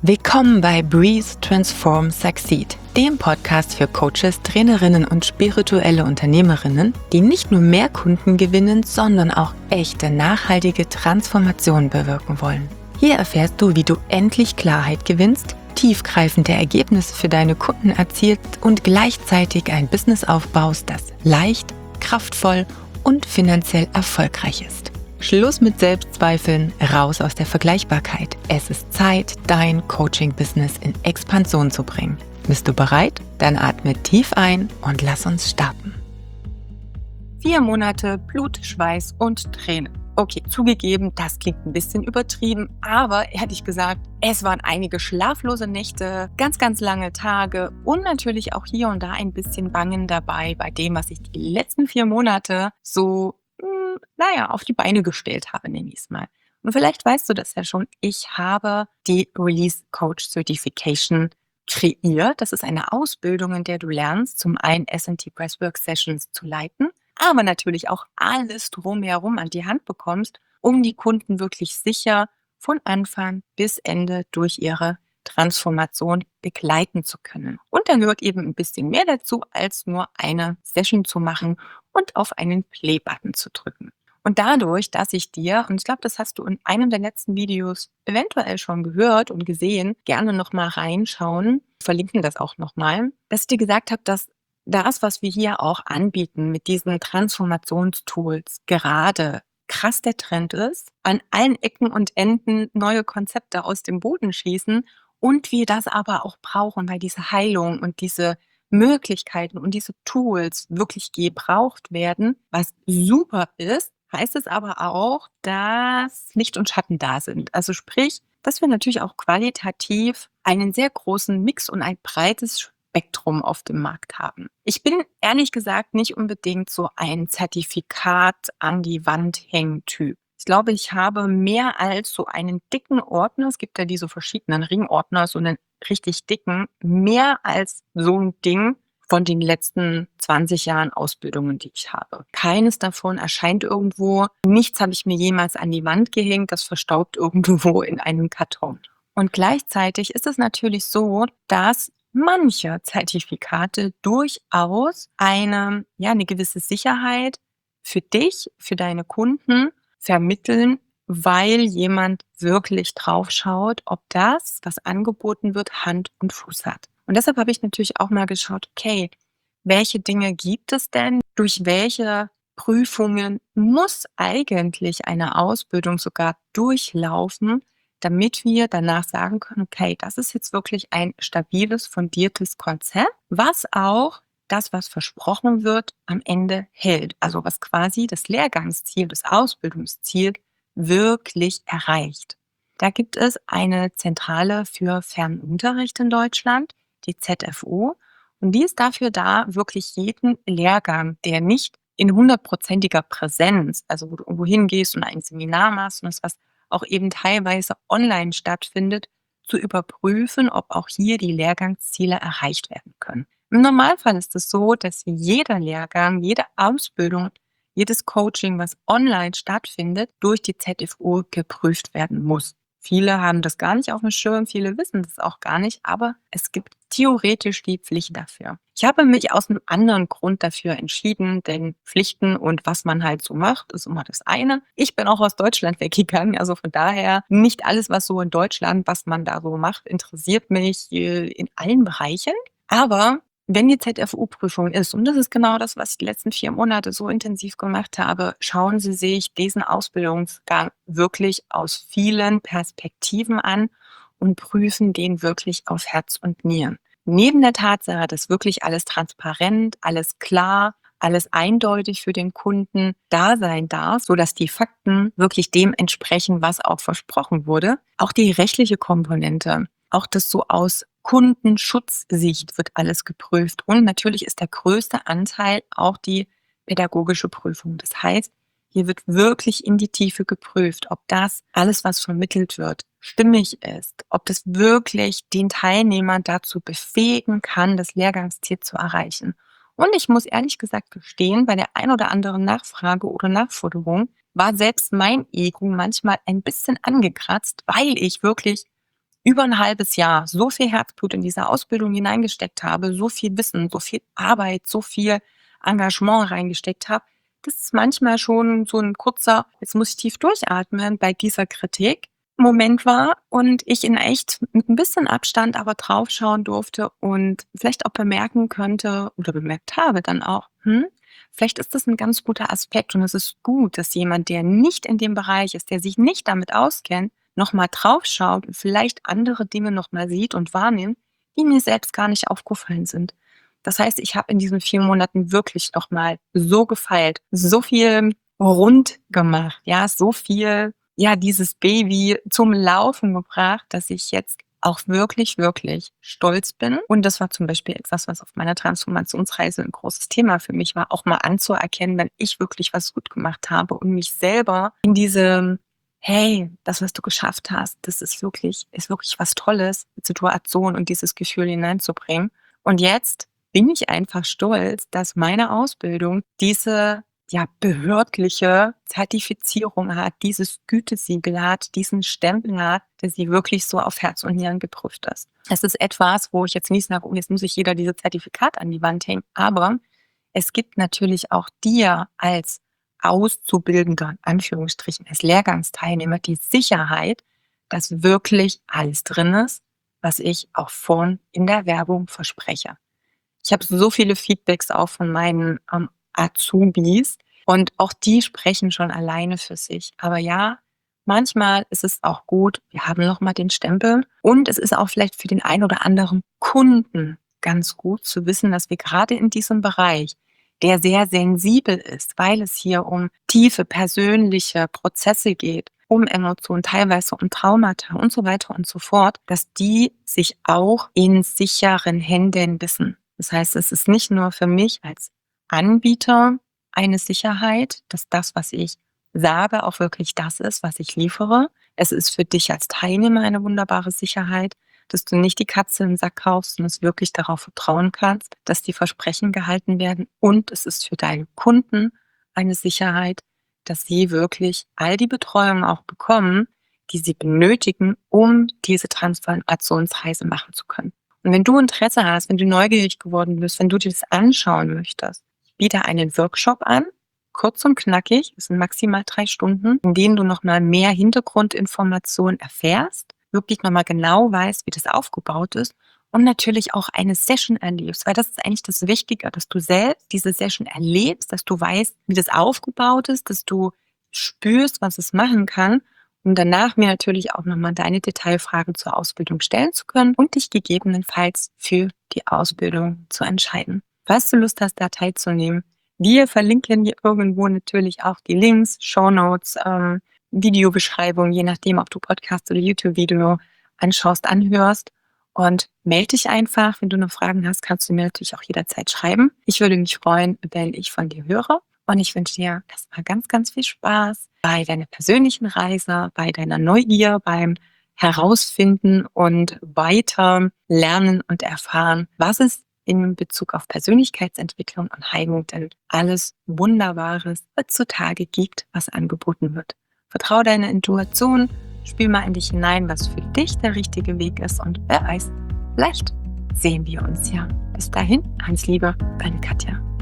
Willkommen bei Breathe, Transform, Succeed, dem Podcast für Coaches, Trainerinnen und spirituelle Unternehmerinnen, die nicht nur mehr Kunden gewinnen, sondern auch echte, nachhaltige Transformationen bewirken wollen. Hier erfährst du, wie du endlich Klarheit gewinnst, tiefgreifende Ergebnisse für deine Kunden erzielst und gleichzeitig ein Business aufbaust, das leicht, kraftvoll und finanziell erfolgreich ist. Schluss mit Selbstzweifeln, raus aus der Vergleichbarkeit. Es ist Zeit, dein Coaching-Business in Expansion zu bringen. Bist du bereit? Dann atme tief ein und lass uns starten. 4 Monate Blut, Schweiß und Tränen. Okay, zugegeben, das klingt ein bisschen übertrieben, aber ehrlich gesagt, es waren einige schlaflose Nächte, ganz lange Tage und natürlich auch hier und da ein bisschen Bangen dabei bei dem, was ich die letzten 4 Monate so auf die Beine gestellt habe, nenne ich es mal. Und vielleicht weißt du das ja schon, ich habe die Release Coach Certification kreiert. Das ist eine Ausbildung, in der du lernst, zum einen S&T Breathwork Sessions zu leiten, aber natürlich auch alles drumherum an die Hand bekommst, um die Kunden wirklich sicher von Anfang bis Ende durch ihre Transformation begleiten zu können. Und dann gehört eben ein bisschen mehr dazu, als nur eine Session zu machen und auf einen Play-Button zu drücken. Und dadurch, dass ich dir, und ich glaube, das hast du in einem der letzten Videos eventuell schon gehört und gesehen, gerne nochmal reinschauen, verlinken das auch nochmal, dass ich dir gesagt habe, dass das, was wir hier auch anbieten mit diesen Transformationstools, gerade krass der Trend ist, an allen Ecken und Enden neue Konzepte aus dem Boden schießen und wir das aber auch brauchen, weil diese Heilung und diese Möglichkeiten und diese Tools wirklich gebraucht werden, was super ist, heißt es aber auch, dass Licht und Schatten da sind. Also sprich, dass wir natürlich auch qualitativ einen sehr großen Mix und ein breites Spektrum auf dem Markt haben. Ich bin ehrlich gesagt nicht unbedingt so ein Zertifikat an die Wand hängen Typ. Ich glaube, ich habe mehr als so einen dicken Ordner, es gibt ja diese verschiedenen Ringordner, so einen richtig dicken, mehr als so ein Ding von den letzten 20 Jahren Ausbildungen, die ich habe. Keines davon erscheint irgendwo. Nichts habe ich mir jemals an die Wand gehängt. Das verstaubt irgendwo in einem Karton. Und gleichzeitig ist es natürlich so, dass manche Zertifikate durchaus eine gewisse Sicherheit für dich, für deine Kunden vermitteln, weil jemand wirklich drauf schaut, ob das, was angeboten wird, Hand und Fuß hat. Und deshalb habe ich natürlich auch mal geschaut, okay, welche Dinge gibt es denn? Durch welche Prüfungen muss eigentlich eine Ausbildung sogar durchlaufen, damit wir danach sagen können, okay, das ist jetzt wirklich ein stabiles, fundiertes Konzept, was auch das, was versprochen wird, am Ende hält. Also was quasi das Lehrgangsziel, das Ausbildungsziel wirklich erreicht. Da gibt es eine Zentrale für Fernunterricht in Deutschland, die ZFU, und die ist dafür da, wirklich jeden Lehrgang, der nicht in 100%iger Präsenz, also wo du irgendwo hingehst und ein Seminar machst und das, was auch eben teilweise online stattfindet, zu überprüfen, ob auch hier die Lehrgangsziele erreicht werden können. Im Normalfall ist es so, dass jeder Lehrgang, jede Ausbildung, jedes Coaching, was online stattfindet, durch die ZFU geprüft werden muss. Viele haben das gar nicht auf dem Schirm, viele wissen das auch gar nicht, aber es gibt theoretisch die Pflicht dafür. Ich habe mich aus einem anderen Grund dafür entschieden, denn Pflichten und was man halt so macht, ist immer das eine. Ich bin auch aus Deutschland weggegangen, also von daher nicht alles, was so in Deutschland, was man da so macht, interessiert mich in allen Bereichen. Aber wenn die ZFU-Prüfung ist, und das ist genau das, was ich die letzten 4 Monate so intensiv gemacht habe, schauen Sie sich diesen Ausbildungsgang wirklich aus vielen Perspektiven an und prüfen den wirklich auf Herz und Nieren. Neben der Tatsache, dass wirklich alles transparent, alles klar, alles eindeutig für den Kunden da sein darf, sodass die Fakten wirklich dem entsprechen, was auch versprochen wurde, auch die rechtliche Komponente, auch das so aus Kundenschutzsicht wird alles geprüft. Und natürlich ist der größte Anteil auch die pädagogische Prüfung. Das heißt, hier wird wirklich in die Tiefe geprüft, ob das alles, was vermittelt wird, stimmig ist, ob das wirklich den Teilnehmern dazu befähigen kann, das Lehrgangsziel zu erreichen. Und ich muss ehrlich gesagt gestehen, bei der ein oder anderen Nachfrage oder Nachforderung war selbst mein Ego manchmal ein bisschen angekratzt, weil ich wirklich über ein halbes Jahr so viel Herzblut in diese Ausbildung hineingesteckt habe, so viel Wissen, so viel Arbeit, so viel Engagement reingesteckt habe, dass es manchmal schon so ein kurzer, jetzt muss ich tief durchatmen, bei dieser Kritik Moment war und ich in echt mit ein bisschen Abstand aber draufschauen durfte und vielleicht auch bemerken könnte oder bemerkt habe dann auch, vielleicht ist das ein ganz guter Aspekt und es ist gut, dass jemand, der nicht in dem Bereich ist, der sich nicht damit auskennt, noch mal draufschaut und vielleicht andere Dinge noch mal sieht und wahrnimmt, die mir selbst gar nicht aufgefallen sind. Das heißt, ich habe in diesen 4 Monaten wirklich noch mal so gefeilt, so viel rund gemacht, ja, so viel, ja, dieses Baby zum Laufen gebracht, dass ich jetzt auch wirklich, wirklich stolz bin. Und das war zum Beispiel etwas, was auf meiner Transformationsreise ein großes Thema für mich war, auch mal anzuerkennen, wenn ich wirklich was gut gemacht habe und mich selber in diese, hey, das, was du geschafft hast, das ist wirklich was Tolles, Situation und dieses Gefühl hineinzubringen. Und jetzt bin ich einfach stolz, dass meine Ausbildung diese, ja, behördliche Zertifizierung hat, dieses Gütesiegel hat, diesen Stempel hat, der sie wirklich so auf Herz und Nieren geprüft ist. Es ist etwas, wo ich jetzt nicht sage, oh, jetzt muss sich jeder dieses Zertifikat an die Wand hängen, aber es gibt natürlich auch dir als Auszubildender, in Anführungsstrichen, als Lehrgangsteilnehmer die Sicherheit, dass wirklich alles drin ist, was ich auch vorn in der Werbung verspreche. Ich habe so viele Feedbacks auch von meinen Azubis und auch die sprechen schon alleine für sich. Aber ja, manchmal ist es auch gut, wir haben noch mal den Stempel und es ist auch vielleicht für den einen oder anderen Kunden ganz gut zu wissen, dass wir gerade in diesem Bereich, der sehr sensibel ist, weil es hier um tiefe persönliche Prozesse geht, um Emotionen, teilweise um Traumata und so weiter und so fort, dass die sich auch in sicheren Händen wissen. Das heißt, es ist nicht nur für mich als Anbieter eine Sicherheit, dass das, was ich sage, auch wirklich das ist, was ich liefere. Es ist für dich als Teilnehmer eine wunderbare Sicherheit, dass du nicht die Katze im Sack kaufst und es wirklich darauf vertrauen kannst, dass die Versprechen gehalten werden. Und es ist für deine Kunden eine Sicherheit, dass sie wirklich all die Betreuung auch bekommen, die sie benötigen, um diese Transformationsreise machen zu können. Und wenn du Interesse hast, wenn du neugierig geworden bist, wenn du dir das anschauen möchtest, ich biete einen Workshop an, kurz und knackig, es sind maximal 3 Stunden, in denen du nochmal mehr Hintergrundinformationen erfährst, wirklich nochmal genau weißt, wie das aufgebaut ist und natürlich auch eine Session erlebst, weil das ist eigentlich das Wichtige, dass du selbst diese Session erlebst, dass du weißt, wie das aufgebaut ist, dass du spürst, was es machen kann, um danach mir natürlich auch nochmal deine Detailfragen zur Ausbildung stellen zu können und dich gegebenenfalls für die Ausbildung zu entscheiden. Falls du Lust hast, da teilzunehmen, wir verlinken hier irgendwo natürlich auch die Links, Shownotes, Videobeschreibung, je nachdem, ob du Podcast oder YouTube-Video anschaust, anhörst. Und melde dich einfach. Wenn du noch Fragen hast, kannst du mir natürlich auch jederzeit schreiben. Ich würde mich freuen, wenn ich von dir höre. Und ich wünsche dir erstmal ganz, ganz viel Spaß bei deiner persönlichen Reise, bei deiner Neugier, beim Herausfinden und weiter lernen und erfahren, was es in Bezug auf Persönlichkeitsentwicklung und Heilung denn alles Wunderbares heutzutage gibt, was angeboten wird. Vertraue deiner Intuition, spür mal in dich hinein, was für dich der richtige Weg ist und wer weiß, vielleicht sehen wir uns ja. Bis dahin, alles Liebe, deine Katja.